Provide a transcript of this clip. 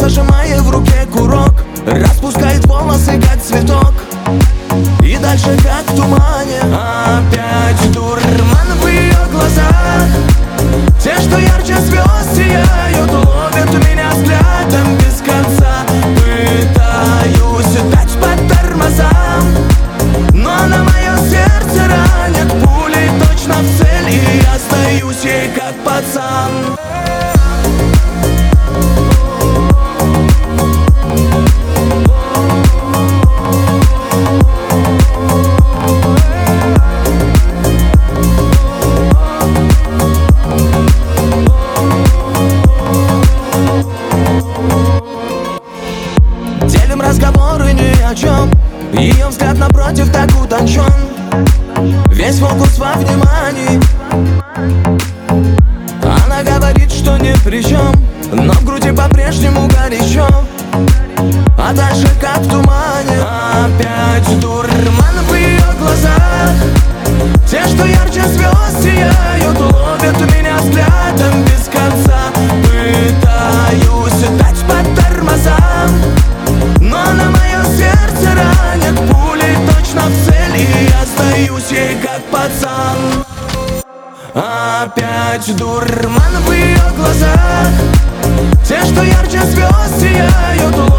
зажимая в руке курок, распускает волосы, как цветок, и дальше, как в тумане. Опять дурман в ее глазах, те, что ярче звезд сияют, ловят меня взглядом без конца. Пытаюсь дать по тормозам, но она мое сердце ранит пулей точно в цель, и я остаюсь ей как пацан. Делим разговоры ни о чем, ее взгляд напротив так утончен, весь фокус во внимании. Она говорит, что ни при чем, но в груди по-прежнему горячо, а дальше как в тумане. Опять дурман в ее глазах, те, что ярче звезд сияют, ловят меня взглядом без конца. Пытаюсь дать по тормозам, но она мое сердце ранит пулей точно в цель, и я остаюсь ей как пацан. Опять дурман в ее глазах, те, что ярче звезд сияют,